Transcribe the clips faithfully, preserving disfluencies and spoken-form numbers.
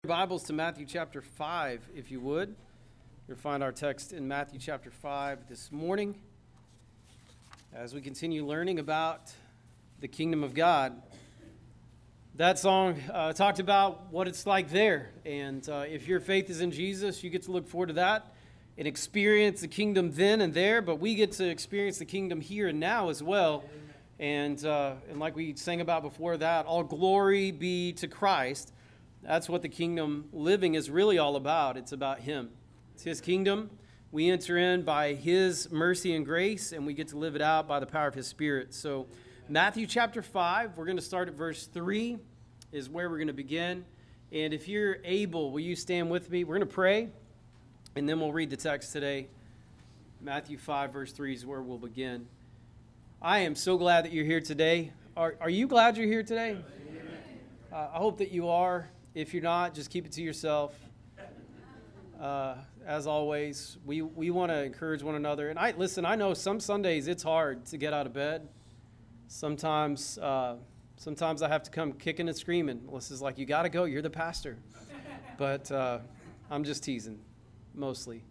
Bibles to Matthew chapter five, if you would. You'll find our text in Matthew chapter five this morning as we continue learning about the kingdom of God. That song uh, talked about what it's like there, and uh, if your faith is in Jesus, you get to look forward to that and experience the kingdom then and there, but we get to experience the kingdom here and now as well. And, uh, and like we sang about before that, all glory be to Christ. That's what the kingdom living is really all about. It's about Him. It's His kingdom. We enter in by His mercy and grace, and we get to live it out by the power of His Spirit. So Matthew chapter five, we're going to start at verse three is where we're going to begin. And if you're able, will you stand with me? We're going to pray, and then we'll read the text today. Matthew five, verse three is where we'll begin. I am so glad that you're here today. Are, are you glad you're here today? Uh, I hope that you are. If you're not, just keep it to yourself. Uh, as always, we, we want to encourage one another. And I listen, I know some Sundays it's hard to get out of bed. Sometimes uh, sometimes I have to come kicking and screaming. Melissa's like, you got to go. You're the pastor. But uh, I'm just teasing, mostly.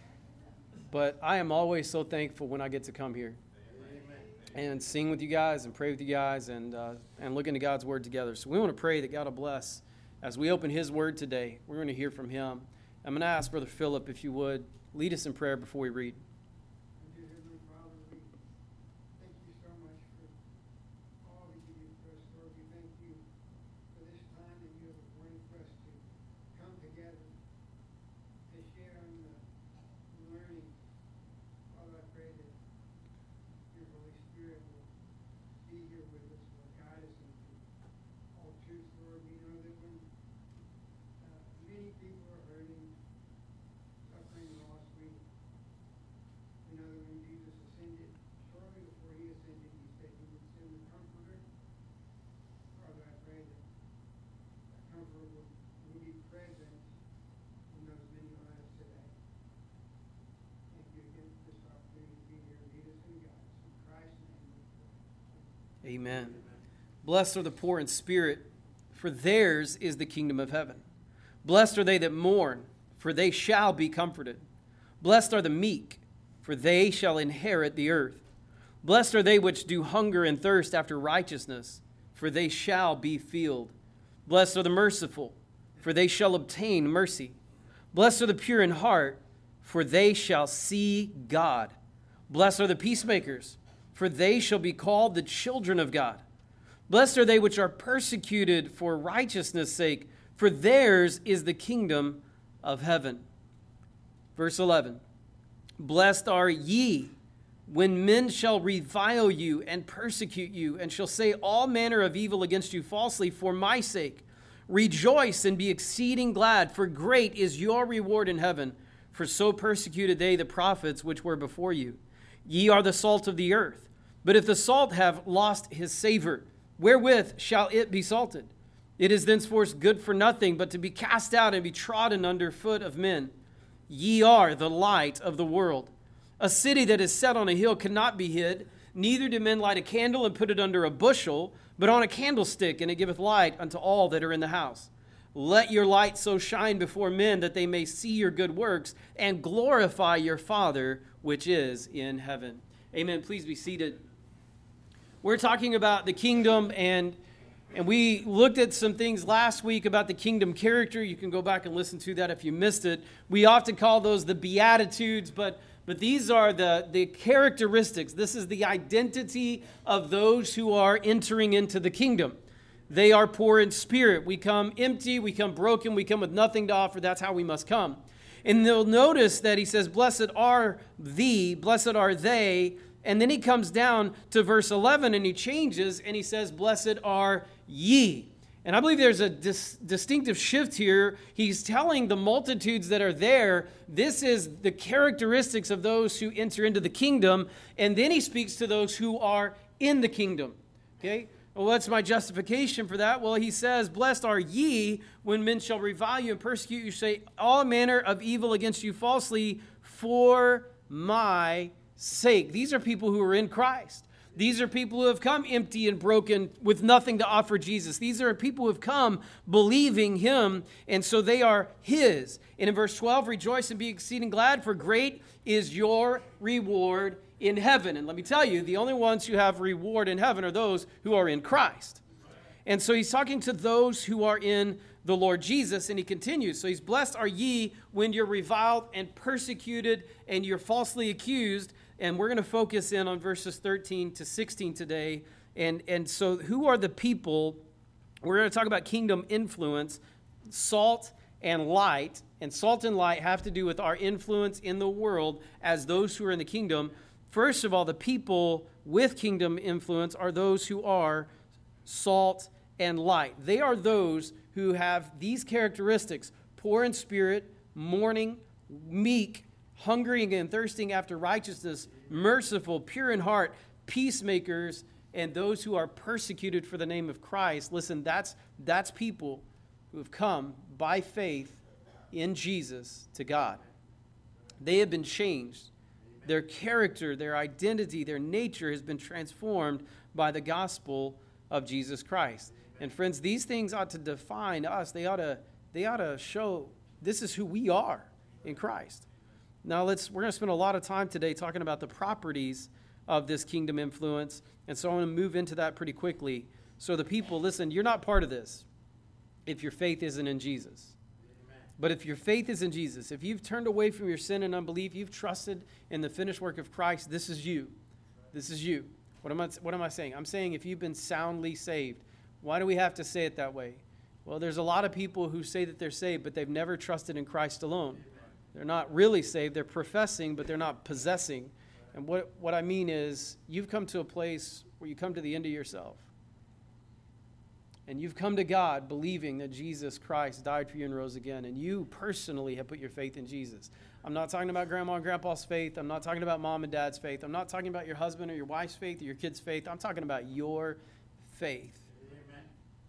But I am always so thankful when I get to come here and sing with you guys and pray with you guys and uh, and look into God's Word together. So we want to pray that God will bless. As we open His Word today, we're going to hear from Him. I'm going to ask Brother Philip, if you would, lead us in prayer before we read. Dear Heavenly Father, we thank you so much for all that you do for us, Lord. We thank you for this time that you have appointed for us to come together to share in the learning. Father, I pray that your Holy Spirit will be here with us, will guide us into all truth, Lord. We know that when uh, many people are hurting, suffering, lost, we, we know that when Jesus ascended, shortly before He ascended, He said He would send the Comforter. Father, I pray that that Comforter will, will be present in those many lives today. Thank you again for this opportunity to be here. Lead us and guide us. In Christ's name we pray. Amen. Blessed are the poor in spirit, for theirs is the kingdom of heaven. Blessed are they that mourn, for they shall be comforted. Blessed are the meek, for they shall inherit the earth. Blessed are they which do hunger and thirst after righteousness, for they shall be filled. Blessed are the merciful, for they shall obtain mercy. Blessed are the pure in heart, for they shall see God. Blessed are the peacemakers, for they shall be called the children of God. Blessed are they which are persecuted for righteousness' sake, for theirs is the kingdom of heaven. Verse eleven, blessed are ye when men shall revile you and persecute you, and shall say all manner of evil against you falsely for my sake. Rejoice and be exceeding glad, for great is your reward in heaven. For so persecuted they the prophets which were before you. Ye are the salt of the earth. But if the salt have lost his savor, wherewith shall it be salted? It is thenceforth good for nothing, but to be cast out and be trodden under foot of men. Ye are the light of the world. A city that is set on a hill cannot be hid, neither do men light a candle and put it under a bushel, but on a candlestick, and it giveth light unto all that are in the house. Let your light so shine before men that they may see your good works and glorify your Father which is in heaven. Amen. Please be seated. We're talking about the kingdom, and and we looked at some things last week about the kingdom character. You can go back and listen to that if you missed it. We often call those the Beatitudes, but but these are the, the characteristics. This is the identity of those who are entering into the kingdom. They are poor in spirit. We come empty, we come broken, we come with nothing to offer. That's how we must come. And they'll notice that he says, blessed are thee, blessed are they. And then he comes down to verse eleven and he changes and he says, blessed are ye. And I believe there's a dis- distinctive shift here. He's telling the multitudes that are there, this is the characteristics of those who enter into the kingdom. And then he speaks to those who are in the kingdom. Okay? Well, what's my justification for that? Well, he says, blessed are ye when men shall revile you and persecute you, say all manner of evil against you falsely for my sake. These are people who are in Christ. These are people who have come empty and broken with nothing to offer Jesus. These are people who have come believing him, and so they are his. And in verse twelve, rejoice and be exceeding glad, for great is your reward in heaven. And let me tell you, the only ones who have reward in heaven are those who are in Christ. And so he's talking to those who are in the Lord Jesus, and he continues. So he's blessed are ye when you're reviled and persecuted and you're falsely accused. And we're going to focus in on verses thirteen to sixteen today. And, and so who are the people? We're going to talk about kingdom influence, salt and light. And salt and light have to do with our influence in the world as those who are in the kingdom. First of all, the people with kingdom influence are those who are salt and light. They are those who have these characteristics: poor in spirit, mourning, meek, hungering and thirsting after righteousness, merciful, pure in heart, peacemakers, and those who are persecuted for the name of Christ. Listen, that's that's people who have come by faith in Jesus to God. They have been changed. Their character, their identity, their nature has been transformed by the gospel of Jesus Christ. And friends, these things ought to define us. They ought to, they ought to show this is who we are in Christ. Now let's we're going to spend a lot of time today talking about the properties of this kingdom influence. And so I'm going to move into that pretty quickly. So the people, listen, you're not part of this if your faith isn't in Jesus. But if your faith is in Jesus, if you've turned away from your sin and unbelief, you've trusted in the finished work of Christ, this is you. This is you. What am I, what am I saying? I'm saying if you've been soundly saved. Why do we have to say it that way? Well, there's a lot of people who say that they're saved, but they've never trusted in Christ alone. They're not really saved. They're professing, but they're not possessing. And what, what I mean is you've come to a place where you come to the end of yourself. And you've come to God believing that Jesus Christ died for you and rose again. And you personally have put your faith in Jesus. I'm not talking about grandma and grandpa's faith. I'm not talking about mom and dad's faith. I'm not talking about your husband or your wife's faith or your kid's faith. I'm talking about your faith. Amen.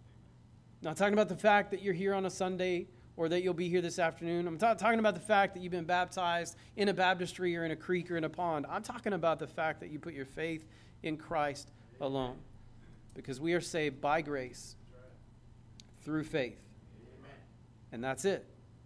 Not talking about the fact that you're here on a Sunday or that you'll be here this afternoon. I'm ta- talking about the fact that you've been baptized in a baptistry or in a creek or in a pond. I'm talking about the fact that you put your faith in Christ alone. Because we are saved by grace through faith. Amen. And that's it.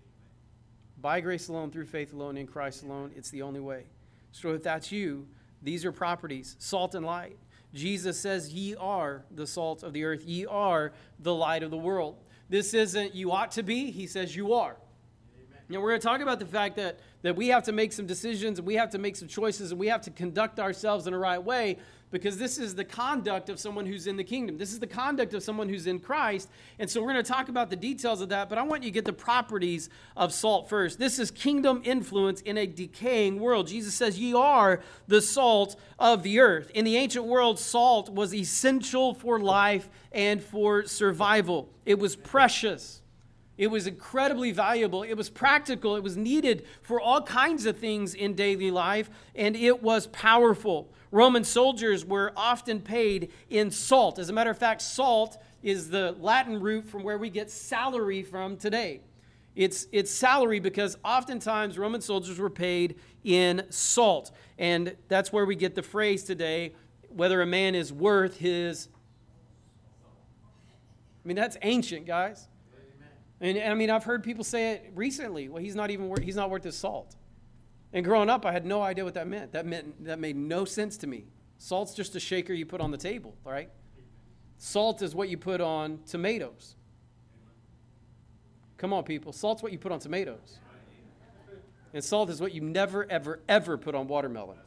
By grace alone, through faith alone, in Christ alone. It's the only way. So if that's you, these are properties, salt and light. Jesus says, ye are the salt of the earth. Ye are the light of the world. This isn't you ought to be. He says you are. Amen. Now we're going to talk about the fact that, that we have to make some decisions and we have to make some choices and we have to conduct ourselves in the right way, because this is the conduct of someone who's in the kingdom. This is the conduct of someone who's in Christ. And so we're going to talk about the details of that, but I want you to get the properties of salt first. This is kingdom influence in a decaying world. Jesus says, ye are the salt of the earth. In the ancient world, salt was essential for life and for survival. It was precious. It was incredibly valuable. It was practical. It was needed for all kinds of things in daily life, and it was powerful. Roman soldiers were often paid in salt. As a matter of fact, salt is the Latin root from where we get salary from today. It's, it's salary because oftentimes Roman soldiers were paid in salt. And that's where we get the phrase today, whether a man is worth his... I mean, that's ancient, guys. And, and I mean, I've heard people say it recently. Well, he's not even worth, he's not worth his salt. And growing up, I had no idea what that meant. That meant that made no sense to me. Salt's just a shaker you put on the table, all right? Salt is what you put on tomatoes. Come on, people. Salt's what you put on tomatoes. And salt is what you never, ever, ever put on watermelon.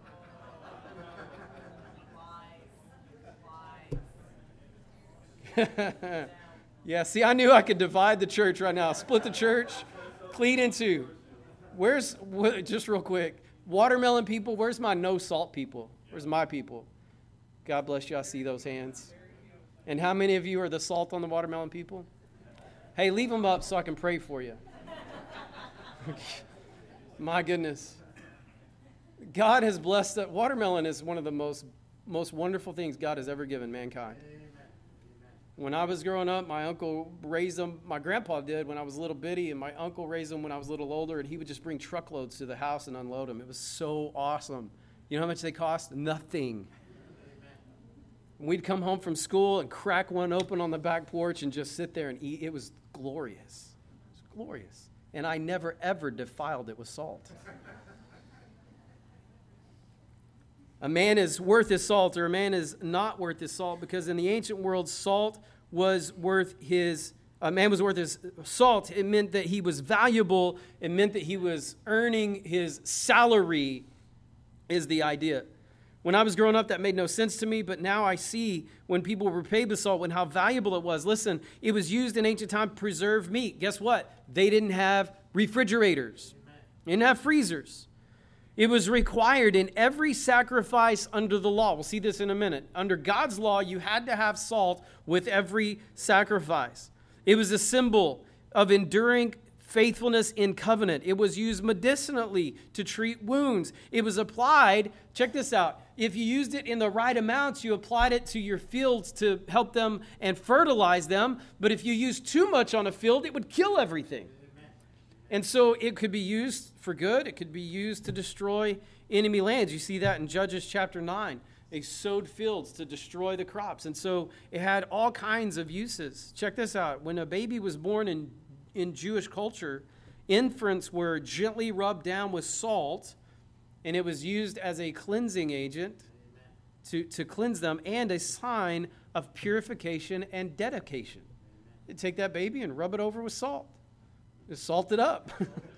Yeah, see, I knew I could divide the church right now. Split the church, clean in two. Where's, just real quick, watermelon people, where's my no salt people? Where's my people? God bless you, I see those hands. And how many of you are the salt on the watermelon people? Hey, leave them up so I can pray for you. My goodness. God has blessed that. Watermelon is one of the most, most wonderful things God has ever given mankind. When I was growing up, my uncle raised them. My grandpa did when I was a little bitty, and my uncle raised them when I was a little older, and he would just bring truckloads to the house and unload them. It was so awesome. You know how much they cost? Nothing. We'd come home from school and crack one open on the back porch and just sit there and eat. It was glorious. It was glorious. And I never, ever defiled it with salt. A man is worth his salt, or a man is not worth his salt, because in the ancient world, salt was worth his, a man was worth his salt. It meant that he was valuable. It meant that he was earning his salary, is the idea. When I was growing up, that made no sense to me, but now I see when people were paid with salt and how valuable it was. Listen, it was used in ancient time to preserve meat. Guess what? They didn't have refrigerators. They didn't have freezers. It was required in every sacrifice under the law. We'll see this in a minute. Under God's law, you had to have salt with every sacrifice. It was a symbol of enduring faithfulness in covenant. It was used medicinally to treat wounds. It was applied, check this out, if you used it in the right amounts, you applied it to your fields to help them and fertilize them. But if you used too much on a field, it would kill everything. And so it could be used for good. It could be used to destroy enemy lands. You see that in Judges chapter nine. They sowed fields to destroy the crops. And so it had all kinds of uses. Check this out. When a baby was born in, in Jewish culture, infants were gently rubbed down with salt, and it was used as a cleansing agent to, to cleanse them and a sign of purification and dedication. They'd take that baby and rub it over with salt. Just salt it up.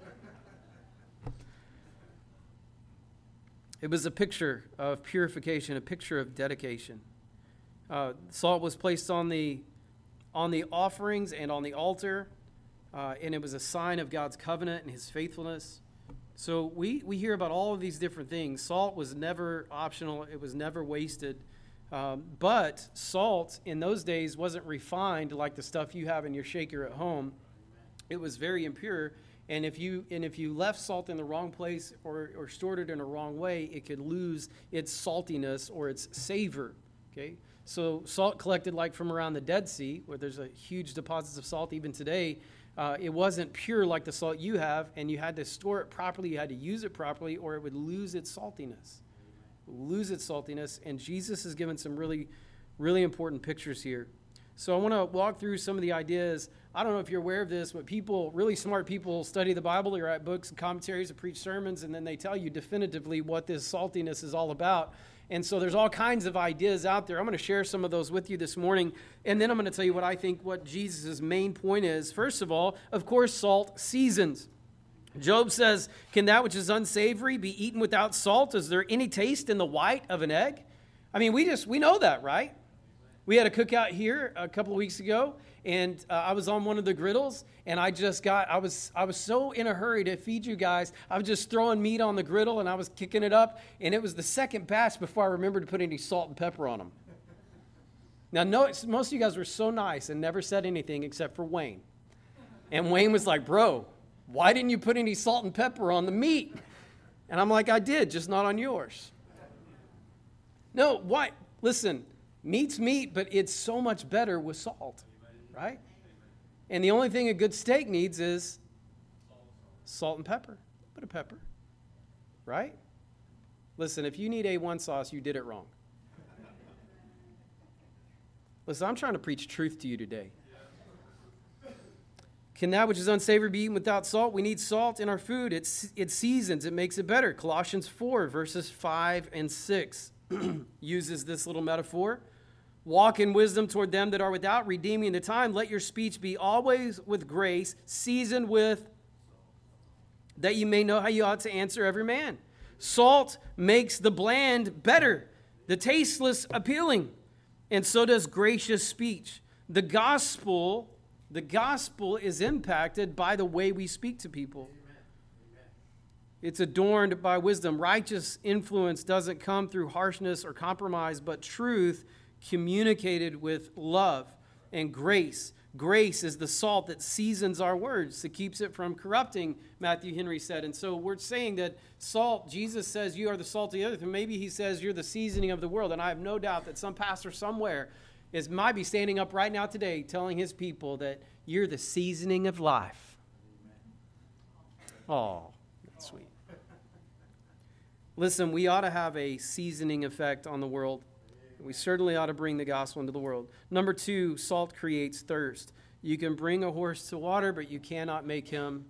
It was a picture of purification, a picture of dedication. Uh, salt was placed on the on the offerings and on the altar, uh, and it was a sign of God's covenant and his faithfulness. So we, we hear about all of these different things. Salt was never optional. It was never wasted. Um, but salt in those days wasn't refined like the stuff you have in your shaker at home. It was very impure, and if you and if you left salt in the wrong place or, or stored it in a wrong way, it could lose its saltiness or its savor. Okay, so salt collected like from around the Dead Sea, where there's a huge deposits of salt even today. Uh, it wasn't pure like the salt you have, and you had to store it properly. You had to use it properly, or it would lose its saltiness. Lose its saltiness, and Jesus has given some really, really important pictures here. So I want to walk through some of the ideas. I don't know if you're aware of this, but people, really smart people, study the Bible. They write books and commentaries and preach sermons, and then they tell you definitively what this saltiness is all about. And so there's all kinds of ideas out there. I'm going to share some of those with you this morning, and then I'm going to tell you what I think what Jesus' main point is. First of all, of course, salt seasons. Job says, "Can that which is unsavory be eaten without salt? Is there any taste in the white of an egg?" I mean, we just, we know that, right? We had a cookout here a couple of weeks ago, and uh, I was on one of the griddles, and I just got, I was I was so in a hurry to feed you guys, I was just throwing meat on the griddle, and I was kicking it up, and it was the second batch before I remembered to put any salt and pepper on them. Now, no, most of you guys were so nice and never said anything except for Wayne. And Wayne was like, "Bro, why didn't you put any salt and pepper on the meat?" And I'm like, "I did, just not on yours." No, why? Listen. Meat's meat, but it's so much better with salt, right? And the only thing a good steak needs is salt and pepper. A bit of pepper, right? Listen, if you need A one sauce, you did it wrong. Listen, I'm trying to preach truth to you today. Can that which is unsavory be eaten without salt? We need salt in our food. It's, it seasons. It makes it better. Colossians four, verses five and six uses this little metaphor. "Walk in wisdom toward them that are without, redeeming the time. Let your speech be always with grace, seasoned with, that you may know how you ought to answer every man." Salt makes the bland better, the tasteless appealing, and so does gracious speech. The gospel, the gospel is impacted by the way we speak to people. It's adorned by wisdom. Righteous influence doesn't come through harshness or compromise, but truth communicated with love and grace. Grace is the salt that seasons our words, that keeps it from corrupting, Matthew Henry said. And so we're saying that salt, Jesus says you are the salt of the earth, and maybe he says you're the seasoning of the world. And I have no doubt that some pastor somewhere is might be standing up right now today telling his people that you're the seasoning of life. Oh, that's sweet. Listen, we ought to have a seasoning effect on the world. We certainly ought to bring the gospel into the world. Number two, salt creates thirst. You can bring a horse to water, but you cannot make him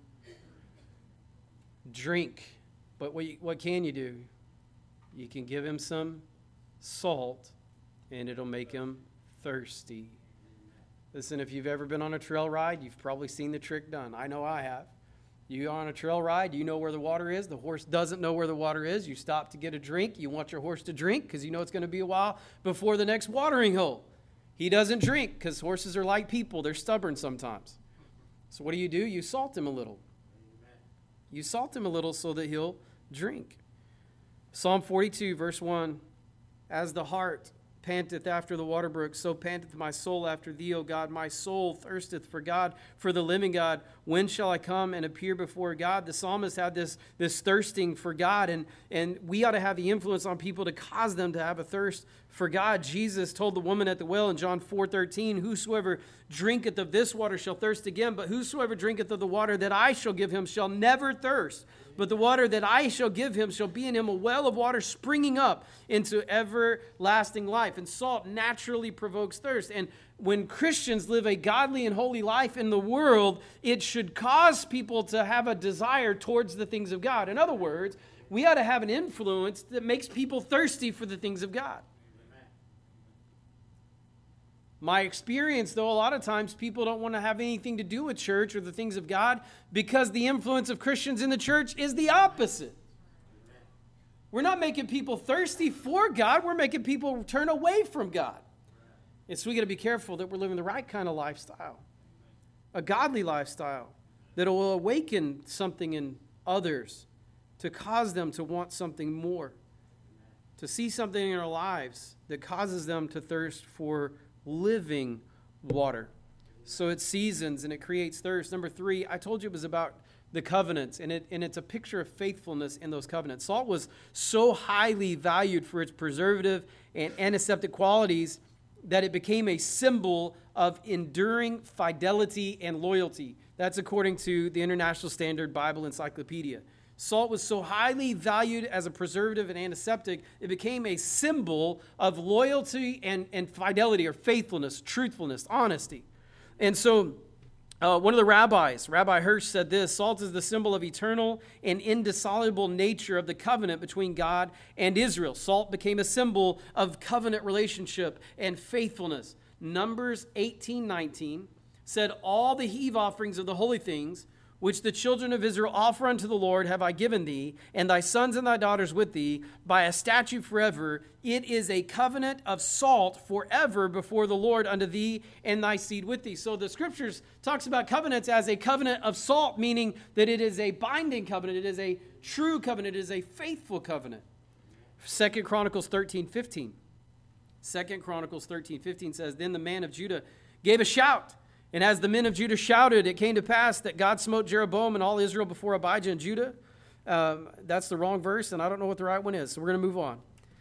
drink. But what, you, what can you do? You can give him some salt, and it'll make him thirsty. Listen, if you've ever been on a trail ride, you've probably seen the trick done. I know I have. You go on a trail ride, you know where the water is. The horse doesn't know where the water is. You stop to get a drink. You want your horse to drink because you know it's going to be a while before the next watering hole. He doesn't drink because horses are like people. They're stubborn sometimes. So what do you do? You salt him a little. You salt him a little so that he'll drink. Psalm forty-two, verse one, as the hart panteth after the water brook, so panteth my soul after thee, O God. My soul thirsteth for God, for the living God. When shall I come and appear before God? The psalmist had this, this thirsting for God, and, and we ought to have the influence on people to cause them to have a thirst for God. Jesus told the woman at the well in John four thirteen, whosoever drinketh of this water shall thirst again, but whosoever drinketh of the water that I shall give him shall never thirst. But the water that I shall give him shall be in him a well of water springing up into everlasting life. And salt naturally provokes thirst. And when Christians live a godly and holy life in the world, it should cause people to have a desire towards the things of God. In other words, we ought to have an influence that makes people thirsty for the things of God. My experience, though, a lot of times people don't want to have anything to do with church or the things of God because the influence of Christians in the church is the opposite. We're not making people thirsty for God. We're making people turn away from God. And so we got to be careful that we're living the right kind of lifestyle, a godly lifestyle that will awaken something in others to cause them to want something more, to see something in our lives that causes them to thirst for living water. So it seasons and it creates thirst. Number three, I told you it was about the covenants, and it and it's a picture of faithfulness in those covenants. Salt was so highly valued for its preservative and antiseptic qualities that it became a symbol of enduring fidelity and loyalty. That's according to the International Standard Bible Encyclopedia. Salt was so highly valued as a preservative and antiseptic, it became a symbol of loyalty and, and fidelity or faithfulness, truthfulness, honesty. And so uh, one of the rabbis, Rabbi Hirsch, said this: salt is the symbol of eternal and indissoluble nature of the covenant between God and Israel. Salt became a symbol of covenant relationship and faithfulness. Numbers eighteen nineteen said, all the heave offerings of the holy things which the children of Israel offer unto the Lord have I given thee, and thy sons and thy daughters with thee, by a statute forever. It is a covenant of salt forever before the Lord unto thee and thy seed with thee. So the scriptures talks about covenants as a covenant of salt, meaning that it is a binding covenant, it is a true covenant, it is a faithful covenant. Second Chronicles thirteen fifteen. Second Chronicles thirteen fifteen says, then the man of Judah gave a shout, and as the men of Judah shouted, it came to pass that God smote Jeroboam and all Israel before Abijah and Judah. Um, that's the wrong verse, and I don't know what the right one is, so we're going to move on.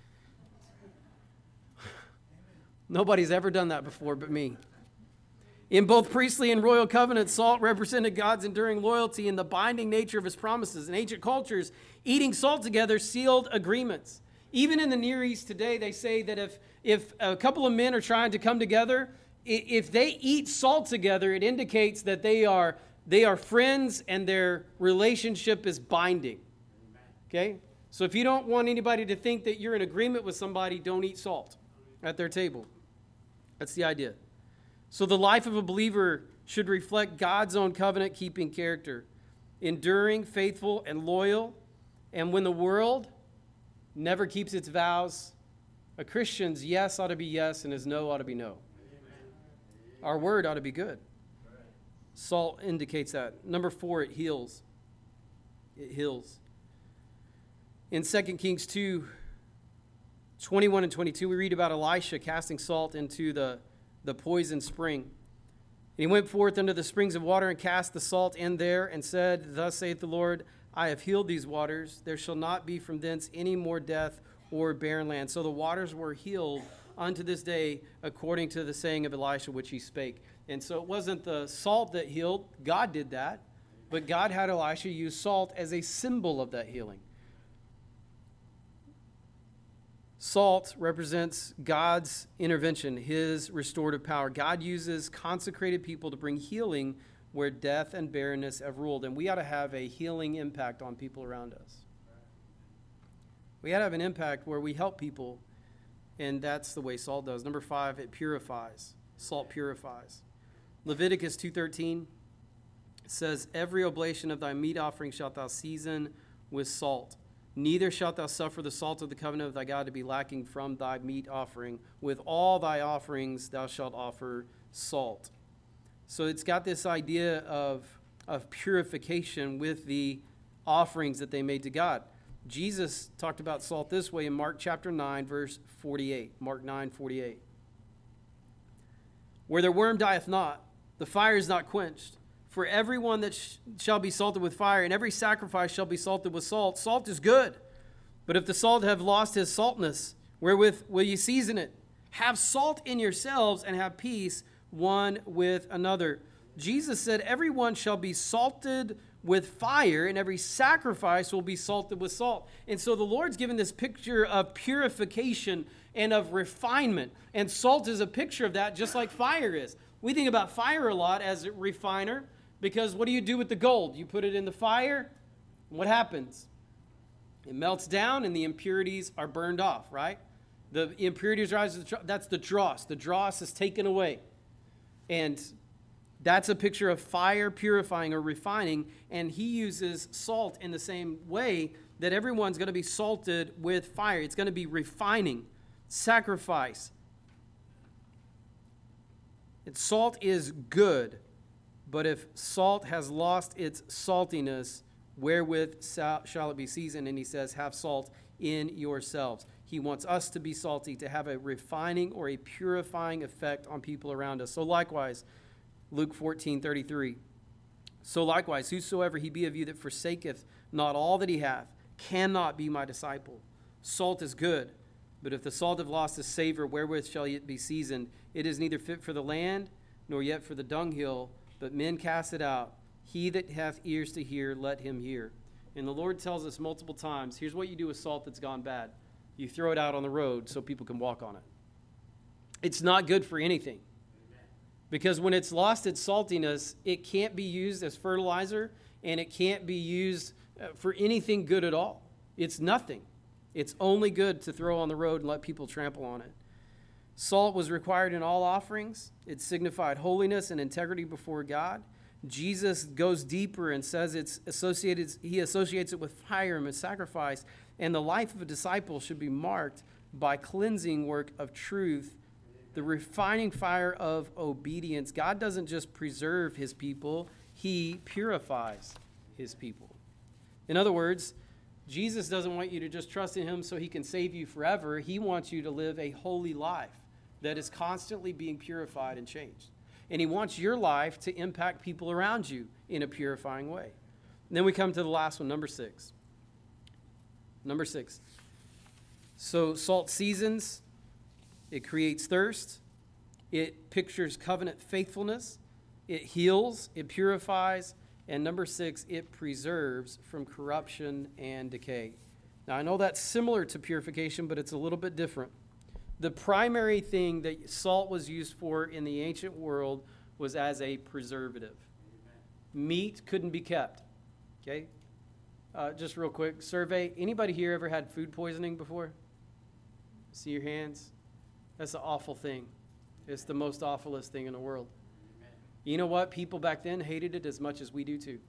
Nobody's ever done that before but me. In both priestly and royal covenants, salt represented God's enduring loyalty and the binding nature of his promises. In ancient cultures, eating salt together sealed agreements. Even in the Near East today, they say that if, if a couple of men are trying to come together, if they eat salt together, it indicates that they are they are friends and their relationship is binding. Okay? So if you don't want anybody to think that you're in agreement with somebody, don't eat salt at their table. That's the idea. So the life of a believer should reflect God's own covenant-keeping character, enduring, faithful, and loyal. And when the world never keeps its vows, a Christian's yes ought to be yes and his no ought to be no. Our word ought to be good. Salt indicates that. Number four, it heals. It heals. In Second Kings two, twenty-one and twenty-two, we read about Elisha casting salt into the, the poison spring. And he went forth unto the springs of water and cast the salt in there and said, thus saith the Lord, I have healed these waters. There shall not be from thence any more death or barren land. So the waters were healed unto this day, according to the saying of Elisha, which he spake. And so it wasn't the salt that healed. God did that. But God had Elisha use salt as a symbol of that healing. Salt represents God's intervention, his restorative power. God uses consecrated people to bring healing where death and barrenness have ruled. And we ought to have a healing impact on people around us. We ought to have an impact where we help people, and that's the way salt does. Number five, it purifies. Salt purifies. Leviticus two thirteen says, every oblation of thy meat offering shalt thou season with salt. Neither shalt thou suffer the salt of the covenant of thy God to be lacking from thy meat offering. With all thy offerings thou shalt offer salt. So it's got this idea of, of purification with the offerings that they made to God. Jesus talked about salt this way in Mark chapter nine, verse forty-eight. Mark nine, forty-eight. Where their worm dieth not, the fire is not quenched. For everyone that sh- shall be salted with fire, and every sacrifice shall be salted with salt. Salt is good, but if the salt have lost his saltness, wherewith will ye season it? Have salt in yourselves, and have peace one with another. Jesus said, everyone shall be salted with fire, and every sacrifice will be salted with salt. And so the Lord's given this picture of purification and of refinement. And salt is a picture of that, just like fire is. We think about fire a lot as a refiner, because what do you do with the gold? You put it in the fire, and what happens? It melts down, and the impurities are burned off, right? The impurities rise to the, that's the dross. The dross is taken away. And that's a picture of fire purifying or refining, and he uses salt in the same way that everyone's going to be salted with fire. It's going to be refining, sacrifice. And salt is good, but if salt has lost its saltiness, wherewith shall it be seasoned? And he says, have salt in yourselves. He wants us to be salty, to have a refining or a purifying effect on people around us. So likewise, Luke fourteen thirty-three. So likewise, whosoever he be of you that forsaketh not all that he hath, cannot be my disciple. Salt is good, but if the salt have lost its savor, wherewith shall it be seasoned? It is neither fit for the land, nor yet for the dunghill, but men cast it out. He that hath ears to hear, let him hear. And the Lord tells us multiple times, here's what you do with salt that's gone bad. You throw it out on the road so people can walk on it. It's not good for anything. Because when it's lost its saltiness, it can't be used as fertilizer, and it can't be used for anything good at all. It's nothing. It's only good to throw on the road and let people trample on it. Salt was required in all offerings. It signified holiness and integrity before God. Jesus goes deeper and says it's associated, he associates it with fire and with sacrifice. And the life of a disciple should be marked by cleansing work of truth, the refining fire of obedience. God doesn't just preserve his people, he purifies his people. In other words, Jesus doesn't want you to just trust in him so he can save you forever. He wants you to live a holy life that is constantly being purified and changed. And he wants your life to impact people around you in a purifying way. And then we come to the last one, number six. Number six. So salt seasons, it creates thirst, it pictures covenant faithfulness, it heals, it purifies, and number six, it preserves from corruption and decay. Now, I know that's similar to purification, but it's a little bit different. The primary thing that salt was used for in the ancient world was as a preservative. Amen. Meat couldn't be kept. Okay? Uh, just real quick, survey. Anybody here ever had food poisoning before? See your hands? That's an awful thing. It's the most awfulest thing in the world. Amen. You know what? People back then hated it as much as we do too.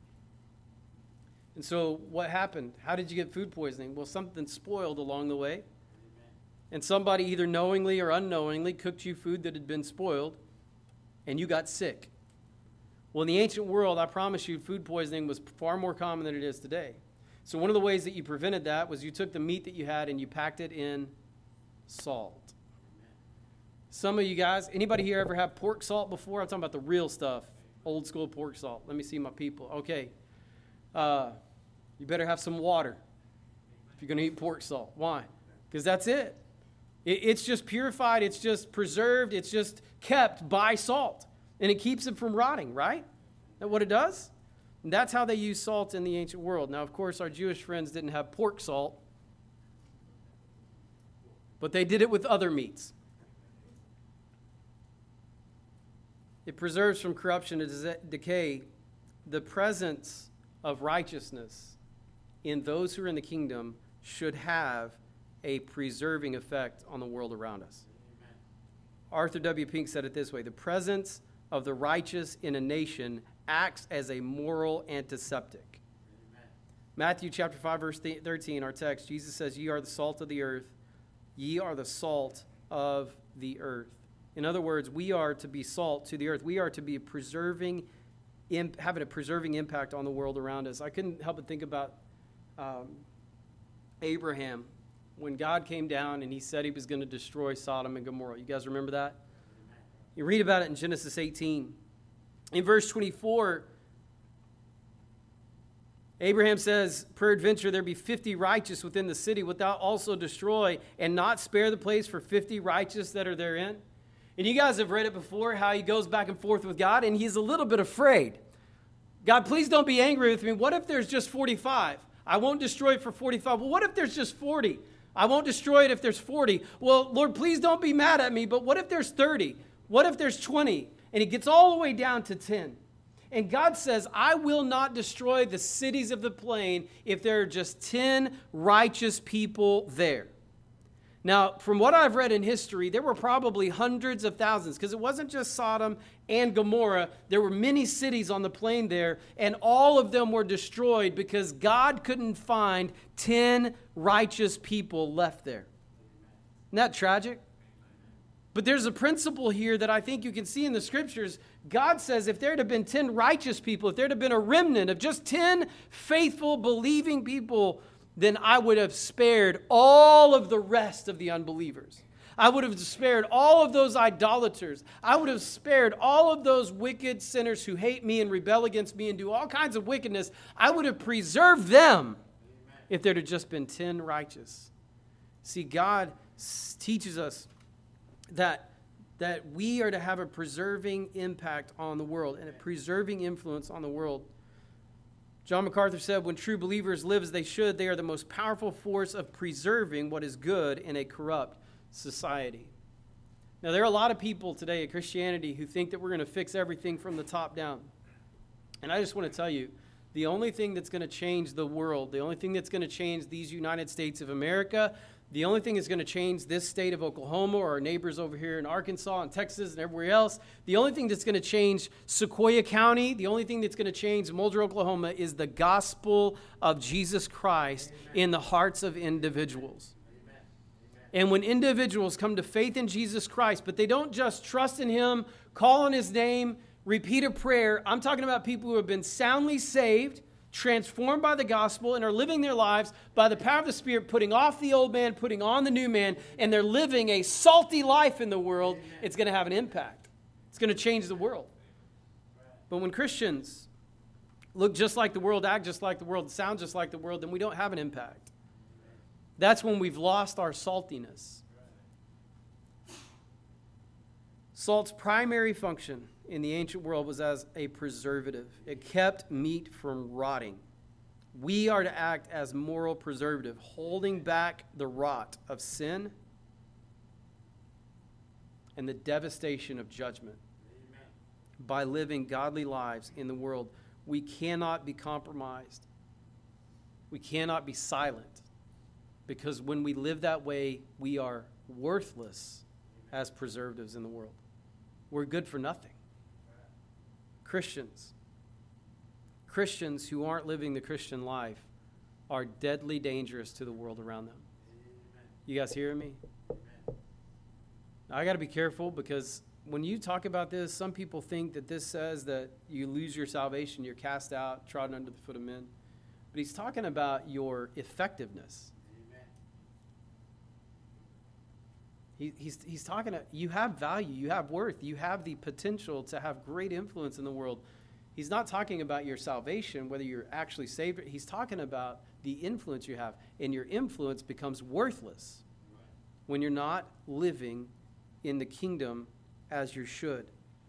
And so what happened? How did you get food poisoning? Well, something spoiled along the way. And somebody either knowingly or unknowingly cooked you food that had been spoiled, and you got sick. Well, in the ancient world, I promise you, food poisoning was far more common than it is today. So one of the ways that you prevented that was you took the meat that you had and you packed it in salt. Some of you guys, anybody here ever have pork salt before? I'm talking about the real stuff, old school pork salt. Let me see my people. Okay. Uh, you better have some water if you're going to eat pork salt. Why? Because that's it. It's just purified, it's just preserved, it's just kept by salt. And it keeps it from rotting, right? Isn't that what it does? And that's how they use salt in the ancient world. Now, of course, our Jewish friends didn't have pork salt. but they did it with other meats. It preserves from corruption and decay the presence of righteousness in those who are in the kingdom should have a preserving effect on the world around us. Amen. Arthur W. Pink said it this way: the presence of the righteous in a nation acts as a moral antiseptic. Amen. Matthew chapter five, verse thirteen, our text, Jesus says, "Ye are the salt of the earth. Ye are the salt of the earth." In other words, we are to be salt to the earth. We are to be preserving, having a preserving impact on the world around us. I couldn't help but think about um, Abraham when God came down and he said he was going to destroy Sodom and Gomorrah. You guys remember that? You read about it in Genesis eighteen. In verse twenty-four, Abraham says, "Peradventure there be fifty righteous within the city, wilt thou also destroy and not spare the place for fifty righteous that are therein?" And you guys have read it before, how he goes back and forth with God, and he's a little bit afraid. God, please don't be angry with me. What if there's just forty-five? I won't destroy it for forty-five. Well, what if there's just forty? I won't destroy it if there's forty. Well, Lord, please don't be mad at me, but what if there's thirty? What if there's twenty? And he gets all the way down to ten. And God says, I will not destroy the cities of the plain if there are just ten righteous people there. Now, from what I've read in history, there were probably hundreds of thousands, because it wasn't just Sodom and Gomorrah. There were many cities on the plain there, and all of them were destroyed because God couldn't find ten righteous people left there. Isn't that tragic? But there's a principle here that I think you can see in the scriptures. God says if there had been ten righteous people, if there had been a remnant of just ten faithful, believing people, then I would have spared all of the rest of the unbelievers. I would have spared all of those idolaters. I would have spared all of those wicked sinners who hate me and rebel against me and do all kinds of wickedness. I would have preserved them if there had just been ten righteous. See, God teaches us that, that we are to have a preserving impact on the world and a preserving influence on the world. John MacArthur said, when true believers live as they should, they are the most powerful force of preserving what is good in a corrupt society. Now, there are a lot of people today in Christianity who think that we're going to fix everything from the top down. And I just want to tell you, the only thing that's going to change the world, the only thing that's going to change these United States of America, the only thing that's going to change this state of Oklahoma or our neighbors over here in Arkansas and Texas and everywhere else, the only thing that's going to change Sequoia County, the only thing that's going to change Mulder, Oklahoma is the gospel of Jesus Christ Amen. In the hearts of individuals. Amen. Amen. And when individuals come to faith in Jesus Christ, but they don't just trust in Him, call on His name, repeat a prayer. I'm talking about people who have been soundly saved, transformed by the gospel, and are living their lives by the power of the Spirit, putting off the old man, putting on the new man, and they're living a salty life in the world. Amen. It's going to have an impact. It's going to change the world. But when Christians look just like the world, act just like the world, sound just like the world, then we don't have an impact. That's when we've lost our saltiness. Salt's primary function in the ancient world was as a preservative. It kept meat from rotting. We are to act as moral preservative, holding back the rot of sin and the devastation of judgment. Amen. By living godly lives in the world. We cannot be compromised. We cannot be silent, because when we live that way, we are worthless as preservatives in the world. We're good for nothing. Christians, Christians who aren't living the Christian life are deadly dangerous to the world around them. Amen. You guys hearing me? Amen. Now, I got to be careful, because when you talk about this, some people think that this says that you lose your salvation, you're cast out, trodden under the foot of men. But he's talking about your effectiveness. He, he's, he's talking to, you have value, you have worth, you have the potential to have great influence in the world. He's not talking about your salvation, whether you're actually saved. He's talking about the influence you have. And your influence becomes worthless when you're not living in the kingdom as you should.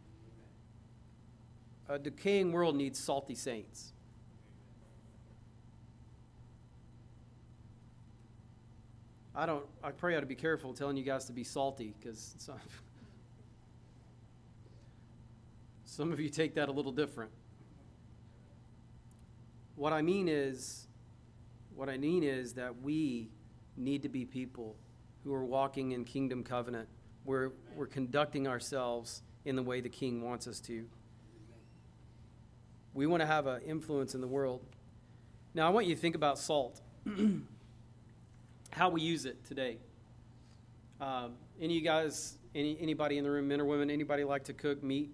A decaying world needs salty saints. I don't, I probably ought to be careful telling you guys to be salty, because some, some of you take that a little different. What I mean is, what I mean is that we need to be people who are walking in kingdom covenant. We're, we're conducting ourselves in the way the King wants us to. We want to have an influence in the world. Now, I want you to think about salt. How we use it today. Um, any of you guys, any anybody in the room, men or women, anybody like to cook meat?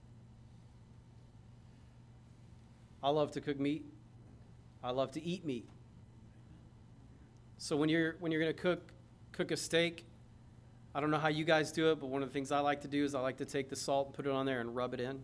I love to cook meat. I love to eat meat. So when you're when you're going to cook cook a steak, I don't know how you guys do it, but one of the things I like to do is I like to take the salt and put it on there and rub it in.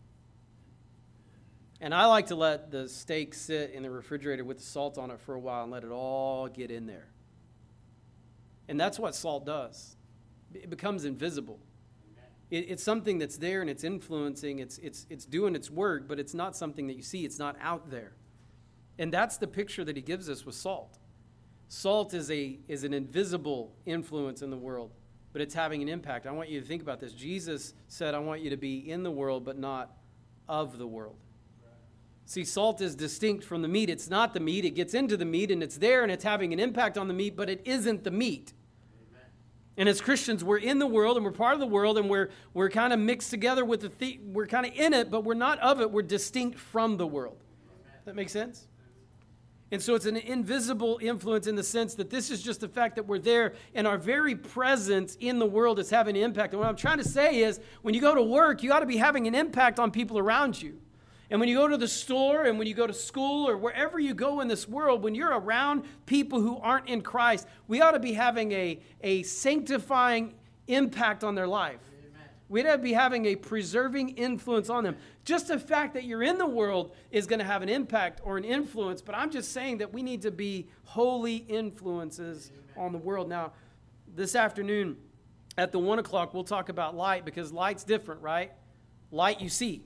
And I like to let the steak sit in the refrigerator with the salt on it for a while and let it all get in there. And that's what salt does. It becomes invisible. It, it's something that's there and it's influencing, it's, it's, it's doing its work, but it's not something that you see. It's not out there. And that's the picture that he gives us with salt. Salt is, a, is an invisible influence in the world, but it's having an impact. I want you to think about this. Jesus said, I want you to be in the world, but not of the world. See, salt is distinct from the meat. It's not the meat. It gets into the meat, and it's there, and it's having an impact on the meat, but it isn't the meat. Amen. And as Christians, we're in the world, and we're part of the world, and we're we're kind of mixed together with the... The- we're kind of in it, but we're not of it. We're distinct from the world. Amen. That makes sense? And so it's an invisible influence in the sense that this is just the fact that we're there, and our very presence in the world is having an impact. And what I'm trying to say is, when you go to work, you ought to be having an impact on people around you. And when you go to the store and when you go to school or wherever you go in this world, when you're around people who aren't in Christ, we ought to be having a, a sanctifying impact on their life. Amen. We ought to be having a preserving influence on them. Just the fact that you're in the world is going to have an impact or an influence, but I'm just saying that we need to be holy influences Amen. On the world. Now, this afternoon at the one o'clock, we'll talk about light, because light's different, right? Light you see.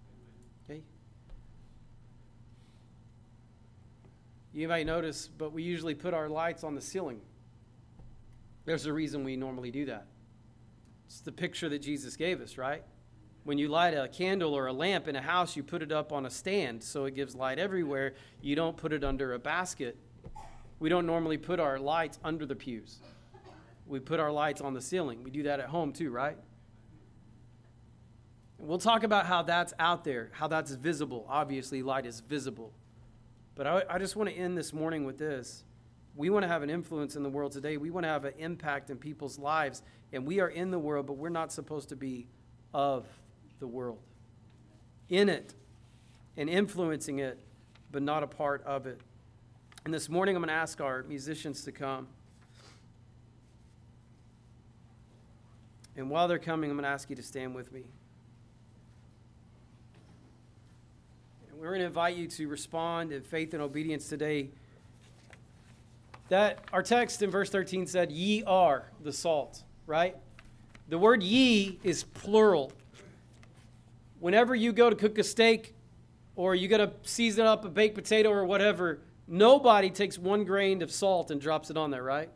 You might notice, but we usually put our lights on the ceiling. There's a reason we normally do that. It's the picture that Jesus gave us, right? When you light a candle or a lamp in a house, you put it up on a stand so it gives light everywhere. You don't put it under a basket. We don't normally put our lights under the pews. We put our lights on the ceiling. We do that at home too, right? And we'll talk about how that's out there, how that's visible. Obviously, light is visible. But I, I just want to end this morning with this. We want to have an influence in the world today. We want to have an impact in people's lives. And we are in the world, but we're not supposed to be of the world. In it and influencing it, but not a part of it. And this morning I'm going to ask our musicians to come. And while they're coming, I'm going to ask you to stand with me. We're going to invite you to respond in faith and obedience today. That our text in verse thirteen said, ye are the salt, right? The word ye is plural. Whenever you go to cook a steak or you got to season up a baked potato or whatever, nobody takes one grain of salt and drops it on there, right?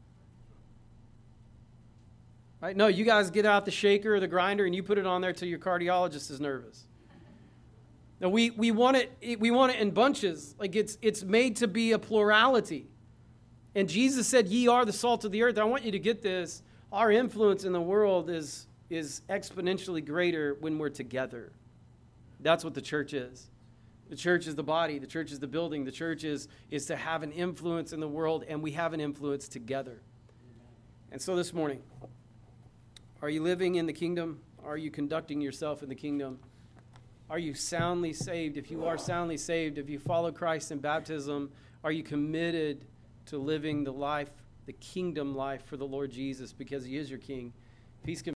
Right? No, you guys get out the shaker or the grinder and you put it on there till your cardiologist is nervous. Now we, we want it we want it in bunches. Like it's it's made to be a plurality. And Jesus said, ye are the salt of the earth. I want you to get this. Our influence in the world is, is exponentially greater when we're together. That's what the church is. The church is the body. The church is the building. The church is, is to have an influence in the world, and we have an influence together. And so this morning, are you living in the kingdom? Are you conducting yourself in the kingdom? Are you soundly saved? If you are soundly saved, if you follow Christ in baptism, are you committed to living the life, the kingdom life for the Lord Jesus, because he is your king? Peace.